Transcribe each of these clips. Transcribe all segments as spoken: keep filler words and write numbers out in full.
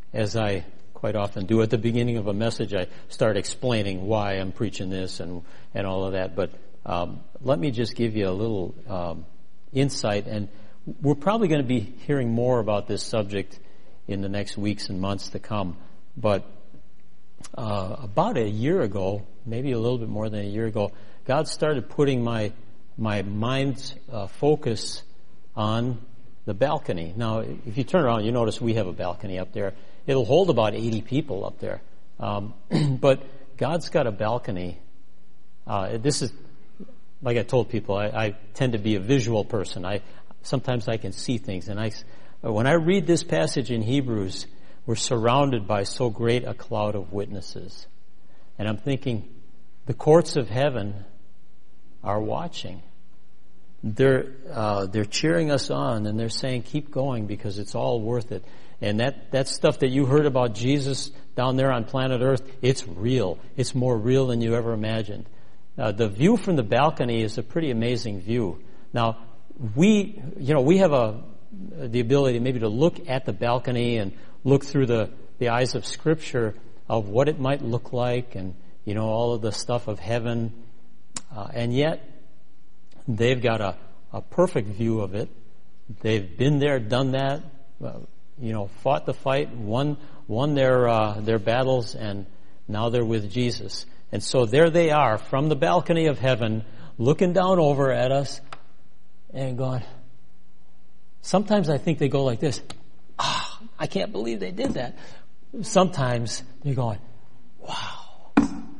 as I quite often do at the beginning of a message, I start explaining why I'm preaching this and, and all of that. But um, let me just give you a little um, insight. And we're probably going to be hearing more about this subject in the next weeks and months to come. But uh, about a year ago, maybe a little bit more than a year ago, God started putting my my mind's uh, focus on the balcony. Now, if you turn around, you notice we have a balcony up there. It'll hold about eighty people up there. Um, but God's got a balcony. Uh, this is, like I told people, I, I tend to be a visual person. I sometimes I can see things. And I, when I read this passage in Hebrews, we're surrounded by so great a cloud of witnesses. And I'm thinking, the courts of heaven are watching. They're uh, they're cheering us on, and they're saying, keep going because it's all worth it. And that, that stuff that you heard about Jesus down there on planet Earth, it's real. It's more real than you ever imagined. Uh, the view from the balcony is a pretty amazing view. Now, we, you know, we have a the ability maybe to look at the balcony and look through the, the eyes of Scripture of what it might look like and, you know, all of the stuff of heaven. Uh, and yet, they've got a, a perfect view of it. They've been there, done that, uh, you know, fought the fight, won won their uh, their battles, and now they're with Jesus. And so there they are from the balcony of heaven, looking down over at us and going, sometimes I think they go like this, ah, oh, I can't believe they did that. Sometimes they're going, wow,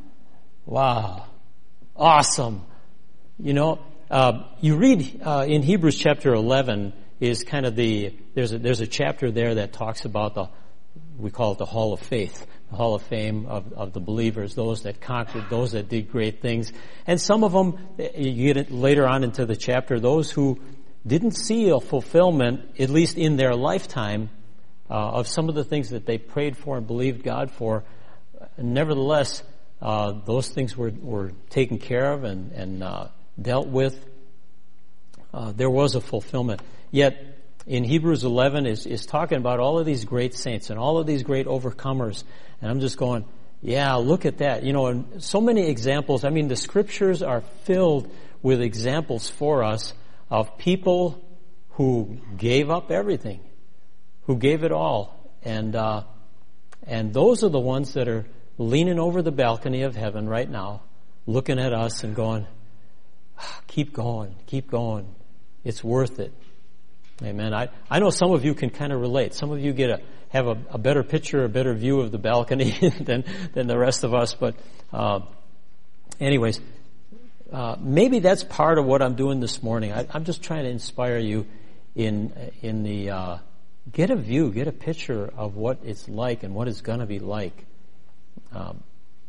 wow, awesome. You know, uh, you read uh, in Hebrews chapter eleven is kind of the, there's a, there's a chapter there that talks about the, we call it the Hall of Faith, the Hall of Fame of, of the believers, those that conquered, those that did great things. And some of them, you get it later on into the chapter, those who didn't see a fulfillment, at least in their lifetime, uh, of some of the things that they prayed for and believed God for. Nevertheless, uh, those things were, were taken care of and, and uh, dealt with. Uh, there was a fulfillment. Yet, in Hebrews eleven is, is talking about all of these great saints and all of these great overcomers. And I'm just going, yeah, look at that. You know, and so many examples. I mean, the Scriptures are filled with examples for us of people who gave up everything, who gave it all. And, uh, and those are the ones that are leaning over the balcony of heaven right now, looking at us and going, keep going, keep going. It's worth it. Amen. I, I know some of you can kind of relate. Some of you get a have a, a better picture, a better view of the balcony than than the rest of us. But uh, anyways, uh, maybe that's part of what I'm doing this morning. I, I'm just trying to inspire you in in the uh, get a view, get a picture of what it's like and what it's going to be like. Um,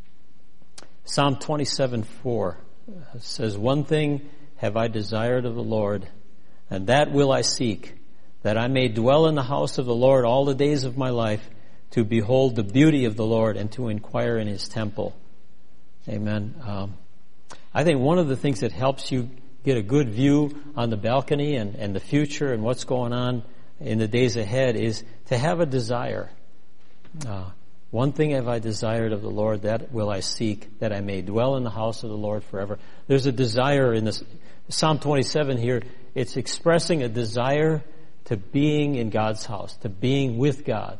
Psalm twenty-seven four says, "One thing have I desired of the Lord, and that will I seek, that I may dwell in the house of the Lord all the days of my life, to behold the beauty of the Lord and to inquire in His temple." Amen. Um, I think one of the things that helps you get a good view on the balcony and, and the future and what's going on in the days ahead is to have a desire. Uh, One thing have I desired of the Lord, that will I seek, that I may dwell in the house of the Lord forever. There's a desire in this Psalm twenty-seven here. It's expressing a desire to being in God's house, to being with God.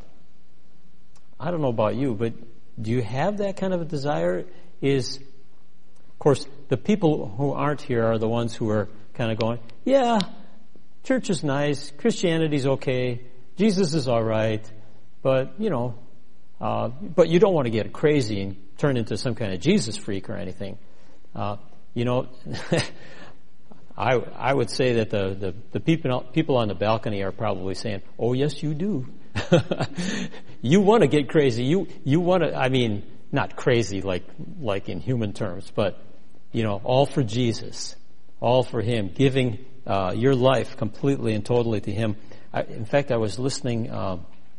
I don't know about you, but do you have that kind of a desire? Is, of course, the people who aren't here are the ones who are kind of going, yeah, church is nice, Christianity's okay, Jesus is all right, but, you know, uh, but you don't want to get crazy and turn into some kind of Jesus freak or anything. Uh, you know, I I would say that the, the, the people people on the balcony are probably saying, "Oh yes, you do. You want to get crazy. You you want to. I mean, not crazy like like in human terms, but you know, all for Jesus, all for Him, giving uh, your life completely and totally to Him." I, in fact, I was listening. Uh,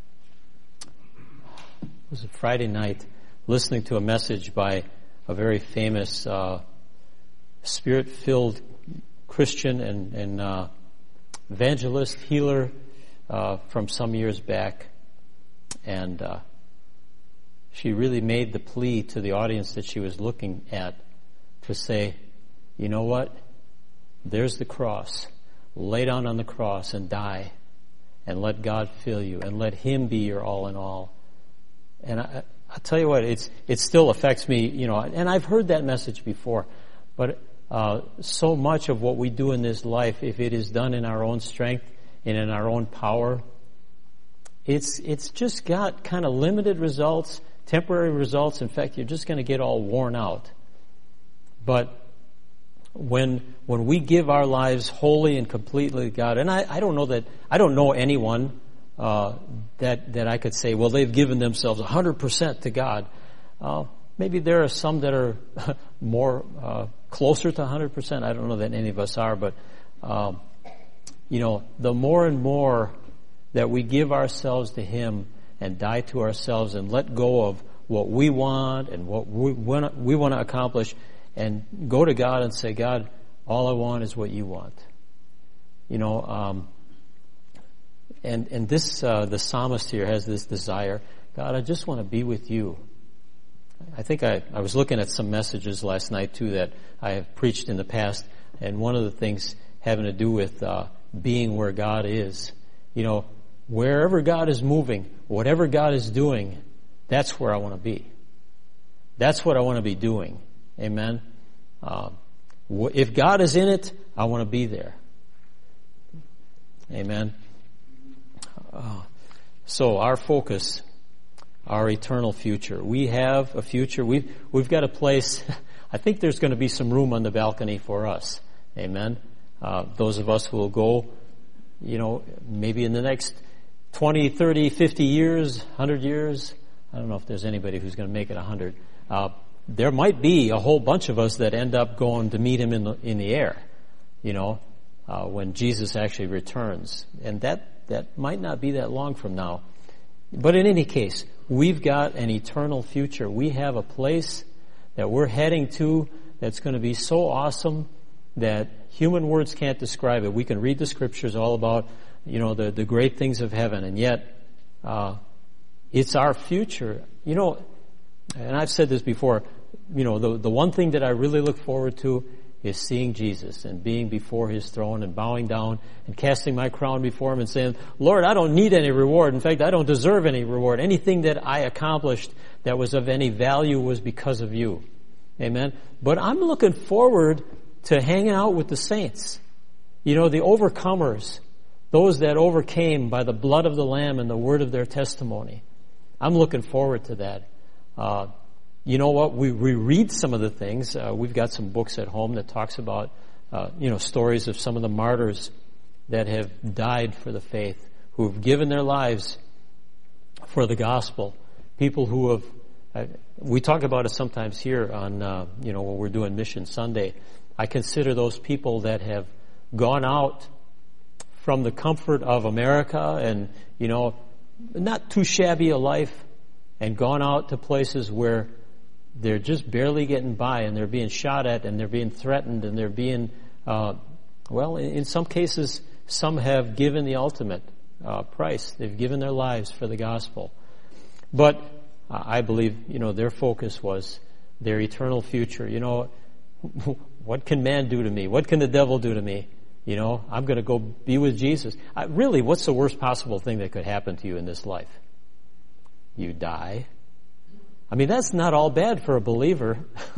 it was a Friday night, listening to a message by a very famous uh, Spirit-filled Christian and, and uh, evangelist, healer uh, from some years back. And uh, she really made the plea to the audience that she was looking at to say, you know what? There's the cross. Lay down on the cross and die, and let God fill you, and let Him be your all in all. And I, I'll tell you what, it's it still affects me, you know, and I've heard that message before, but uh, so much of what we do in this life, if it is done in our own strength and in our own power, it's it's just got kind of limited results, temporary results. In fact, you're just going to get all worn out. But when when we give our lives wholly and completely to God, and I, I don't know that I don't know anyone uh, that that I could say, well, they've given themselves one hundred percent to God. Uh, maybe there are some that are more uh, closer to one hundred percent. I don't know that any of us are, but um, you know, the more and more that we give ourselves to Him and die to ourselves and let go of what we want and what we want we want to accomplish, and go to God and say, God, all I want is what you want. You know, um, and and this uh, the psalmist here has this desire. God, I just want to be with you. I think I, I was looking at some messages last night too that I have preached in the past, and one of the things having to do with uh, being where God is. You know, wherever God is moving, whatever God is doing, that's where I want to be. That's what I want to be doing. Amen. Uh, if God is in it, I want to be there. Amen. Uh, so our focus, our eternal future. We have a future. We've we've got a place. I think there's going to be some room on the balcony for us. Amen. Uh, those of us who will go, you know, maybe in the next twenty, thirty, fifty years, one hundred years. I don't know if there's anybody who's going to make it one hundred. Uh, there might be a whole bunch of us that end up going to meet Him in the in the air, you know, uh, when Jesus actually returns. And that, that might not be that long from now. But in any case, we've got an eternal future. We have a place that we're heading to that's going to be so awesome that human words can't describe it. We can read the scriptures all about, you know, the, the great things of heaven, and yet uh, it's our future. You know, and I've said this before, you know, the the one thing that I really look forward to is seeing Jesus and being before His throne and bowing down and casting my crown before Him and saying, Lord, I don't need any reward. In fact, I don't deserve any reward. Anything that I accomplished that was of any value was because of you. Amen. But I'm looking forward to hanging out with the saints. You know, the overcomers, those that overcame by the blood of the Lamb and the word of their testimony. I'm looking forward to that. Uh, you know what? We, we read some of the things. Uh, we've got some books at home that talks about, uh, you know, stories of some of the martyrs that have died for the faith, who have given their lives for the gospel. People who have, uh, we talk about it sometimes here on, uh, you know, when we're doing Mission Sunday. I consider those people that have gone out from the comfort of America and, you know, not too shabby a life, and gone out to places where they're just barely getting by, and they're being shot at, and they're being threatened, and they're being, uh, well, in, in some cases, some have given the ultimate uh, price. They've given their lives for the gospel. But uh, I believe, you know, their focus was their eternal future. You know, what can man do to me? What can the devil do to me? You know, I'm going to go be with Jesus. I, really, what's the worst possible thing that could happen to you in this life? You die. I mean, that's not all bad for a believer.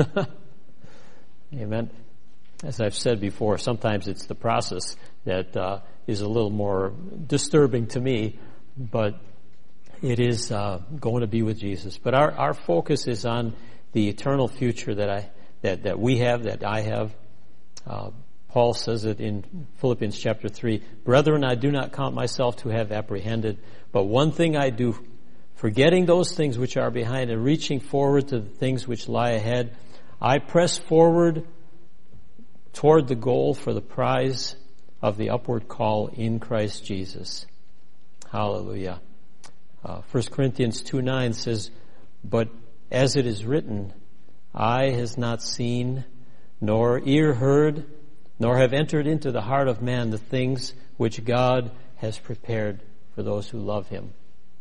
Amen. As I've said before, sometimes it's the process that uh, is a little more disturbing to me, but it is uh, going to be with Jesus. But our, our focus is on the eternal future that I that, that we have, that I have. Uh, Paul says it in Philippians chapter three. Brethren, I do not count myself to have apprehended, but one thing I do, forgetting those things which are behind and reaching forward to the things which lie ahead, I press forward toward the goal for the prize of the upward call in Christ Jesus. Hallelujah. Uh, First Corinthians two nine says, but as it is written, eye has not seen, nor ear heard, nor have entered into the heart of man the things which God has prepared for those who love Him.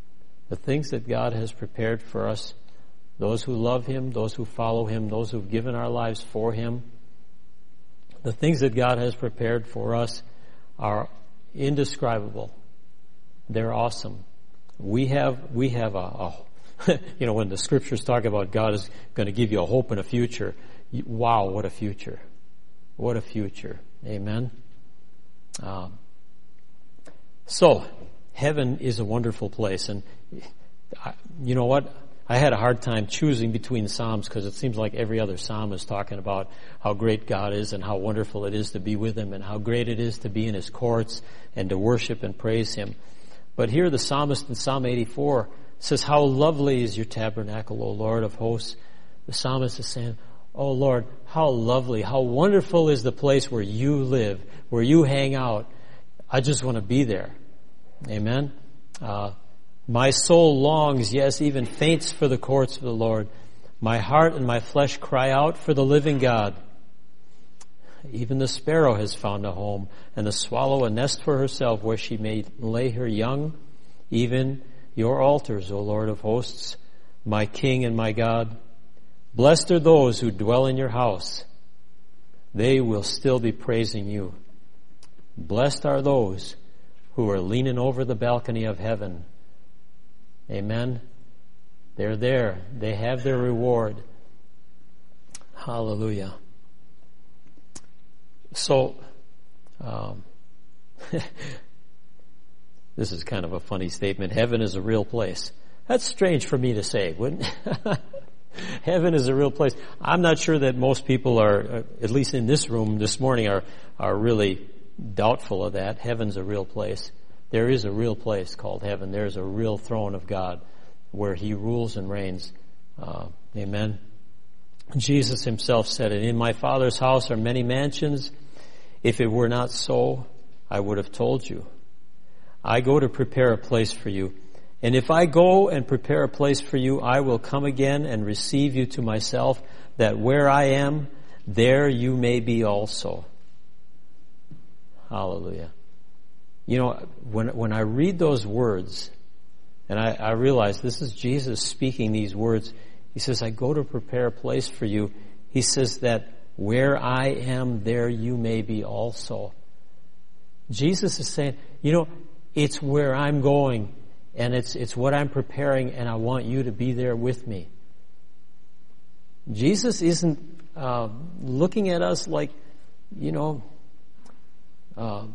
The things that God has prepared for us, those who love Him, those who follow Him, those who've given our lives for Him, the things that God has prepared for us are indescribable. They're awesome. We have, we have a, a you know, when the scriptures talk about God is going to give you a hope and a future, wow, what a future. What a future. Amen. Um, so, heaven is a wonderful place. And I, you know what? I had a hard time choosing between Psalms because it seems like every other Psalm is talking about how great God is and how wonderful it is to be with Him and how great it is to be in His courts and to worship and praise Him. But here the psalmist in Psalm eighty-four says, how lovely is your tabernacle, O Lord of hosts. The psalmist is saying, oh Lord, how lovely, how wonderful is the place where you live, where you hang out. I just want to be there. Amen. Uh, my soul longs, yes, even faints for the courts of the Lord. My heart and my flesh cry out for the living God. Even the sparrow has found a home, and the swallow a nest for herself where she may lay her young. Even your altars, O Lord of hosts, my King and my God. Blessed are those who dwell in your house. They will still be praising you. Blessed are those who are leaning over the balcony of heaven. Amen. They're there. They have their reward. Hallelujah. So, um, this is kind of a funny statement. Heaven is a real place. That's strange for me to say, wouldn't it? Heaven is a real place. I'm not sure that most people are, at least in this room this morning, are, are really doubtful of that. Heaven's a real place. There is a real place called heaven. There's a real throne of God where He rules and reigns. Uh, amen. Jesus Himself said it, in my Father's house are many mansions. If it were not so, I would have told you. I go to prepare a place for you. And if I go and prepare a place for you, I will come again and receive you to myself, that where I am, there you may be also. Hallelujah. You know, when when I read those words, and I, I realize this is Jesus speaking these words, He says, I go to prepare a place for you. He says that where I am, there you may be also. Jesus is saying, you know, it's where I'm going, and it's it's what I'm preparing, and I want you to be there with me. Jesus isn't uh, looking at us like, you know, uh,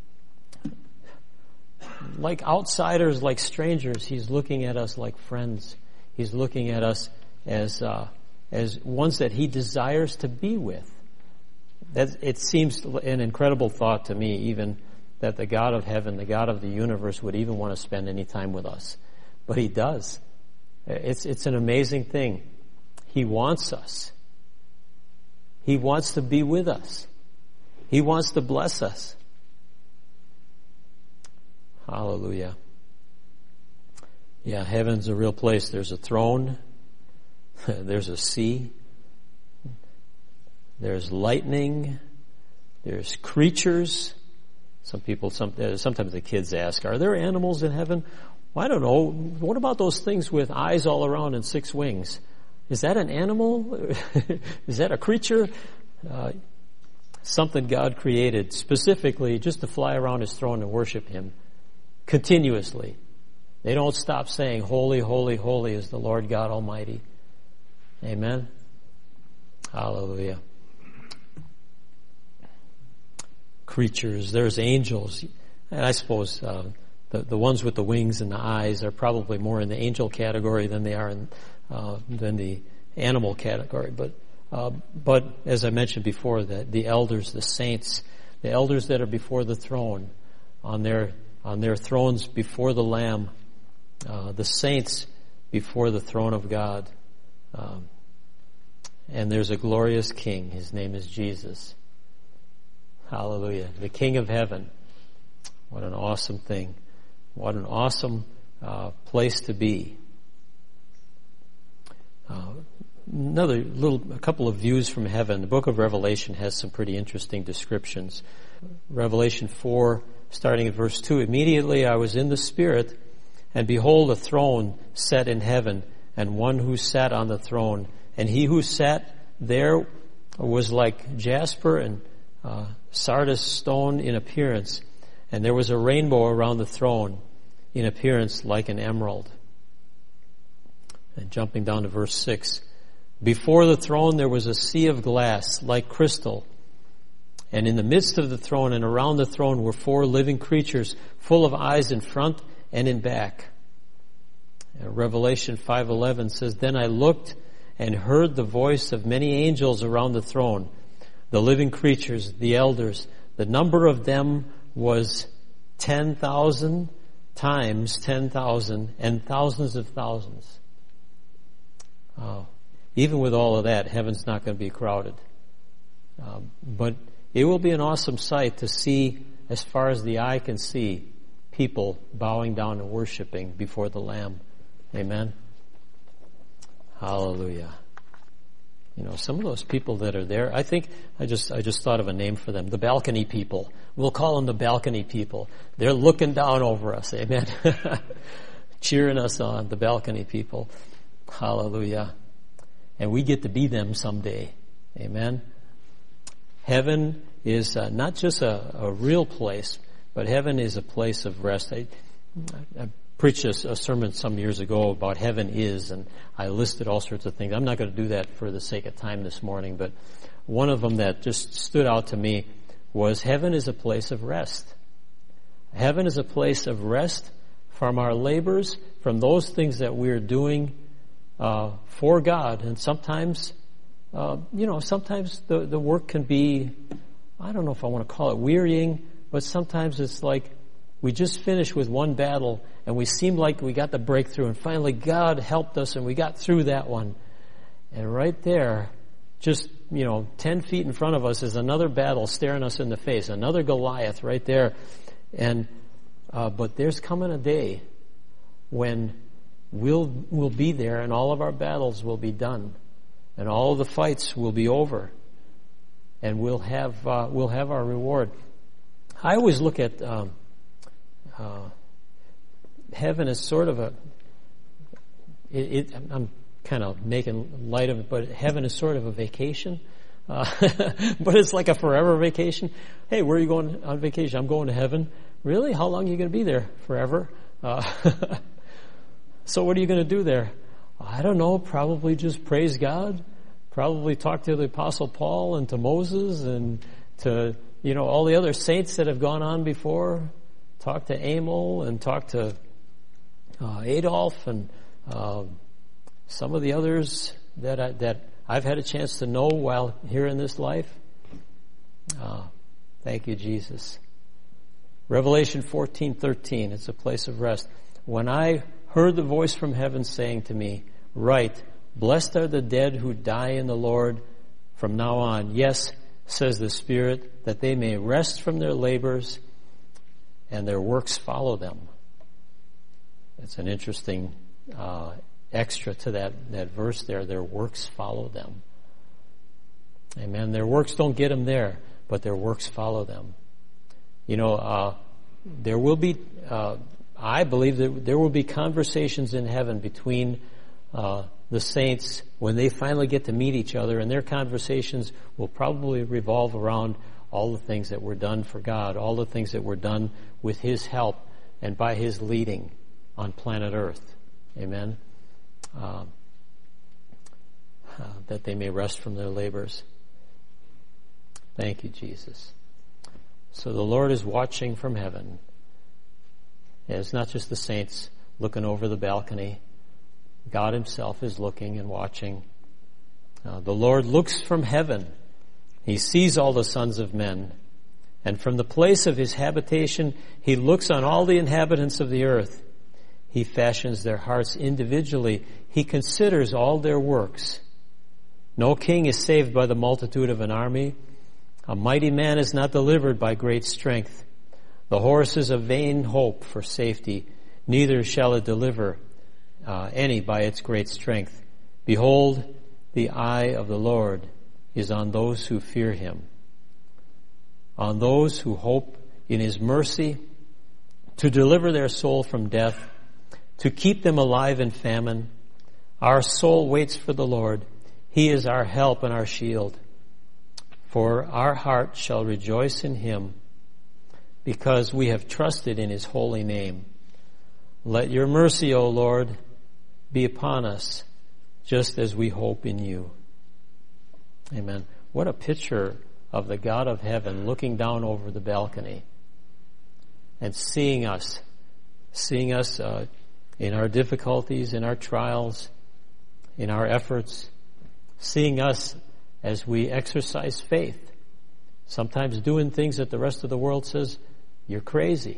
like outsiders, like strangers. He's looking at us like friends. He's looking at us as uh, as ones that He desires to be with. That it seems an incredible thought to me, even that the God of heaven, the God of the universe, would even want to spend any time with us. But He does. It's it's an amazing thing. He wants us. He wants to be with us. He wants to bless us. Hallelujah. Yeah, heaven's a real place. There's a throne. There's a sea. There's lightning. There's creatures. Some people, some, sometimes the kids ask, are there animals in heaven? Well, I don't know. What about those things with eyes all around and six wings? Is that an animal? Is that a creature? Uh, something God created specifically just to fly around His throne and worship Him continuously. They don't stop saying, holy, holy, holy is the Lord God Almighty. Amen. Hallelujah. Creatures, there's angels, and I suppose uh, the the ones with the wings and the eyes are probably more in the angel category than they are in uh, than the animal category. But uh, but as I mentioned before, the the elders, the saints, the elders that are before the throne, on their on their thrones before the Lamb, uh, the saints before the throne of God, um, and there's a glorious King. His name is Jesus. Hallelujah. The King of heaven. What an awesome thing. What an awesome uh, place to be. Uh, another little, a couple of views from heaven. The book of Revelation has some pretty interesting descriptions. Revelation four, starting at verse two. Immediately I was in the Spirit, And behold, a throne set in heaven, and one who sat on the throne. And he who sat there was like jasper and uh, sardis stone in appearance. And there was a rainbow around the throne, in appearance like an emerald. And jumping down to verse six. Before the throne there was a sea of glass, like crystal. And in the midst of the throne and around the throne were four living creatures, full of eyes in front and in back. And Revelation five eleven says, Then I looked and heard the voice of many angels around the throne, the living creatures, the elders. The number of them was ten thousand times ten thousand and thousands of thousands. Oh, even with all of that, heaven's not going to be crowded. Uh, but it will be an awesome sight to see, as far as the eye can see, people bowing down and worshiping before the Lamb. Amen. Hallelujah. You know, some of those people that are there, I think, I just, I just thought of a name for them. The balcony people. We'll call them the balcony people. They're looking down over us. Amen. Cheering us on, the balcony people. Hallelujah. And we get to be them someday. Amen. Heaven is uh, not just a, a real place, but heaven is a place of rest. I, I preached a, a sermon some years ago about heaven is, and I listed all sorts of things. I'm not going to do that for the sake of time this morning, but one of them that just stood out to me was heaven is a place of rest. Heaven is a place of rest from our labors, from those things that we're doing uh, for God. And sometimes, uh, you know, sometimes the, the work can be, I don't know if I want to call it wearying, but sometimes it's like we just finished with one battle and we seemed like we got the breakthrough and finally God helped us and we got through that one. And right there, just, you know, ten feet in front of us is another battle staring us in the face, another Goliath right there. And, uh, but there's coming a day when we'll, we'll be there and all of our battles will be done and all of the fights will be over and we'll have, uh, we'll have our reward. I always look at, um, uh, heaven as sort of a, it, it, I'm kind of making light of it, but heaven is sort of a vacation. Uh, but it's like a forever vacation. Hey, where are you going on vacation? I'm going to heaven. Really? How long are you going to be there? Forever? Uh, so what are you going to do there? I don't know. Probably just praise God. Probably talk to the Apostle Paul and to Moses and to, you know, all the other saints that have gone on before. Talk to Emil and talk to uh, Adolf and uh, some of the others that I, that I've had a chance to know while here in this life. Uh, thank you, Jesus. Revelation fourteen thirteen. It's a place of rest. When I heard the voice from heaven saying to me, "Write, blessed are the dead who die in the Lord from now on. Yes, says the Spirit, that they may rest from their labors and their works follow them." It's an interesting uh, extra to that, that verse there. Their works follow them. Amen. Their works don't get them there, but their works follow them. You know, uh, there will be, uh, I believe that there will be conversations in heaven between uh, the saints when they finally get to meet each other, and their conversations will probably revolve around all the things that were done for God, all the things that were done with His help and by His leading on planet Earth. Amen. Uh, uh, that they may rest from their labors. Thank you, Jesus. So the Lord is watching from heaven. And it's not just the saints looking over the balcony. God Himself is looking and watching. Uh, the Lord looks from heaven. He sees all the sons of men. And from the place of His habitation, He looks on all the inhabitants of the earth. He fashions their hearts individually. He considers all their works. No king is saved by the multitude of an army. A mighty man is not delivered by great strength. The horse is a vain hope for safety. Neither shall it deliver uh, any by its great strength. Behold, the eye of the Lord is on those who fear Him, on those who hope in His mercy, to deliver their soul from death to keep them alive in famine. Our soul waits for the Lord. He is our help and our shield. For our heart shall rejoice in him, because we have trusted in his holy name. Let your mercy, O Lord, be upon us, just as we hope in you. Amen. What a picture of the God of heaven looking down over the balcony and seeing us, seeing us uh, in our difficulties, in our trials, in our efforts, seeing us as we exercise faith, sometimes doing things that the rest of the world says, you're crazy.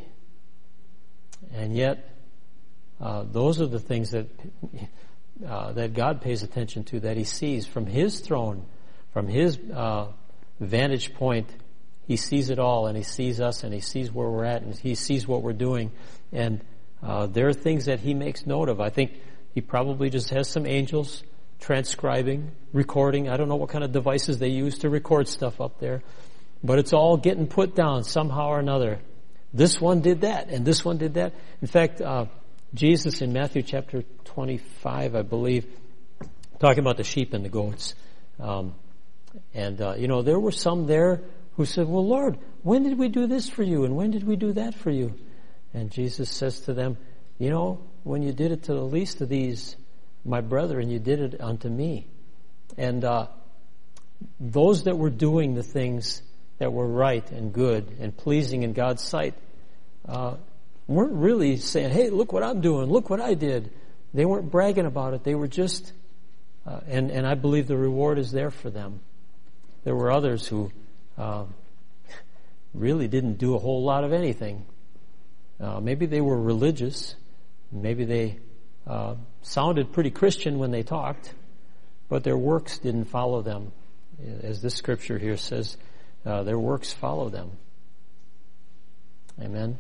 And yet, uh, those are the things that uh, that God pays attention to, that he sees from his throne, from his uh, vantage point. He sees it all, and he sees us, and he sees where we're at, and he sees what we're doing. And uh, there are things that he makes note of. I think he probably just has some angels transcribing, recording. I don't know what kind of devices they use to record stuff up there, but it's all getting put down somehow or another. This one did that, and this one did that. In fact, uh, Jesus in Matthew chapter twenty-five, I believe, talking about the sheep and the goats. Um, and, uh, you know, there were some there who said, well, Lord, when did we do this for you? And when did we do that for you? And Jesus says to them, you know, when you did it to the least of these, my brethren, you did it unto me. And uh, those that were doing the things that were right and good and pleasing in God's sight uh, weren't really saying, hey, look what I'm doing, look what I did. They weren't bragging about it. They were just, uh, and, and I believe the reward is there for them. There were others who uh, really didn't do a whole lot of anything. Uh, maybe they were religious. Maybe they uh, sounded pretty Christian when they talked, but their works didn't follow them. As this scripture here says, uh, their works follow them. Amen.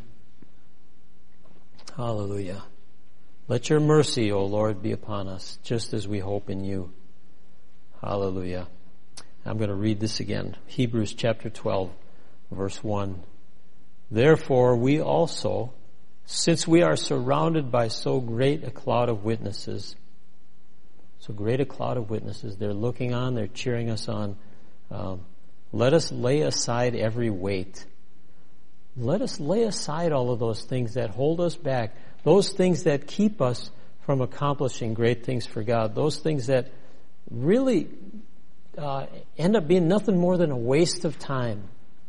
Hallelujah. Let your mercy, O Lord, be upon us, just as we hope in you. Hallelujah. I'm going to read this again. Hebrews chapter twelve, verse one. Therefore, we also, since we are surrounded by so great a cloud of witnesses, so great a cloud of witnesses, they're looking on, they're cheering us on, um, let us lay aside every weight. Let us lay aside all of those things that hold us back, those things that keep us from accomplishing great things for God, those things that really uh, end up being nothing more than a waste of time.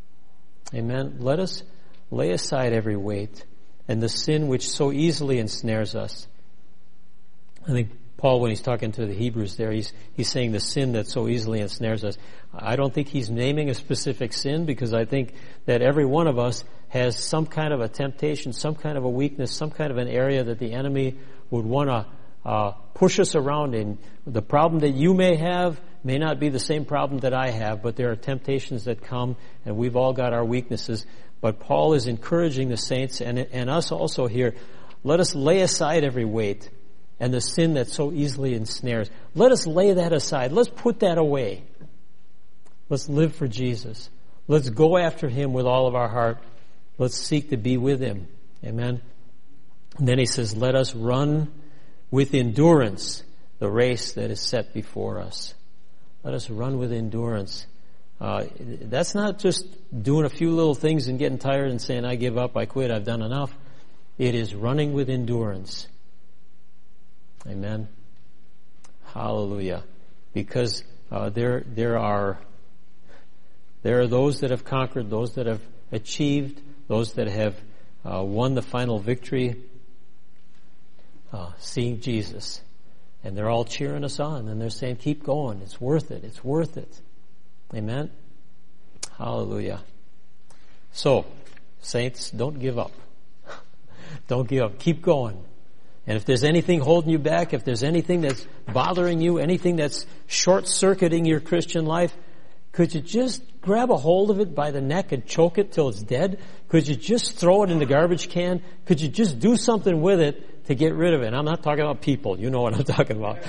Amen. Let us lay aside every weight and the sin which so easily ensnares us. I think Paul, when he's talking to the Hebrews there, he's he's saying the sin that so easily ensnares us. I don't think he's naming a specific sin, because I think that every one of us has some kind of a temptation, some kind of a weakness, some kind of an area that the enemy would want to uh, push us around in. The problem that you may have may not be the same problem that I have, but there are temptations that come, and we've all got our weaknesses. But Paul is encouraging the saints and, and us also here, let us lay aside every weight and the sin that so easily ensnares. Let us lay that aside. Let's put that away. Let's live for Jesus. Let's go after him with all of our heart. Let's seek to be with him. Amen. And then he says, let us run with endurance the race that is set before us. Let us run with endurance. Uh, that's not just doing a few little things and getting tired and saying, I give up, I quit, I've done enough. It is running with endurance. Amen. Hallelujah. Because uh, there there are there are those that have conquered, those that have achieved, those that have uh, won the final victory, uh, seeing Jesus. And they're all cheering us on, and they're saying, keep going, it's worth it, it's worth it. Amen. Hallelujah. So, saints, don't give up. Don't give up. Keep going. And if there's anything holding you back, if there's anything that's bothering you, anything that's short-circuiting your Christian life, could you just grab a hold of it by the neck and choke it till it's dead? Could you just throw it in the garbage can? Could you just do something with it to get rid of it? And I'm not talking about people. You know what I'm talking about.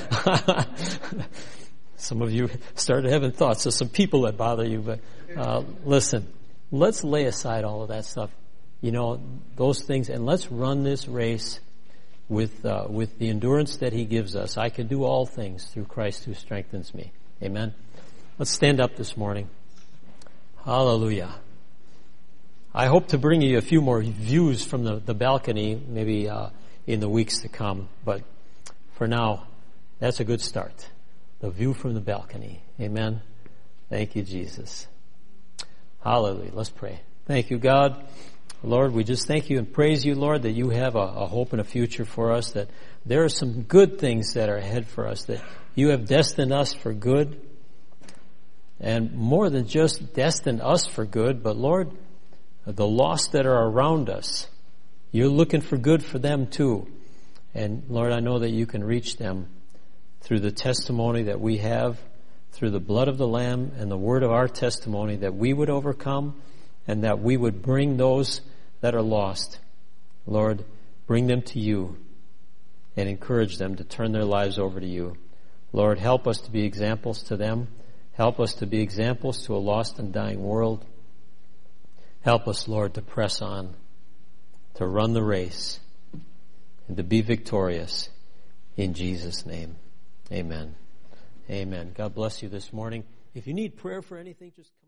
Some of you started having thoughts of some people that bother you, but uh, listen, let's lay aside all of that stuff, you know, those things, and let's run this race with uh, with the endurance that he gives us. I can do all things through Christ who strengthens me. Amen. Let's stand up this morning. Hallelujah. I hope to bring you a few more views from the, the balcony, maybe uh, in the weeks to come. But for now, that's a good start. The view from the balcony. Amen. Thank you, Jesus. Hallelujah. Let's pray. Thank you, God. Lord, we just thank you and praise you, Lord, that you have a, a hope and a future for us, that there are some good things that are ahead for us, that you have destined us for good. And more than just destined us for good, but Lord, the lost that are around us, you're looking for good for them too. And Lord, I know that you can reach them through the testimony that we have, through the blood of the Lamb and the word of our testimony, that we would overcome and that we would bring those that are lost. Lord, bring them to you and encourage them to turn their lives over to you. Lord, help us to be examples to them. Help us to be examples to a lost and dying world. Help us, Lord, to press on, to run the race, and to be victorious. In Jesus' name, amen. Amen. God bless you this morning. If you need prayer for anything, just come.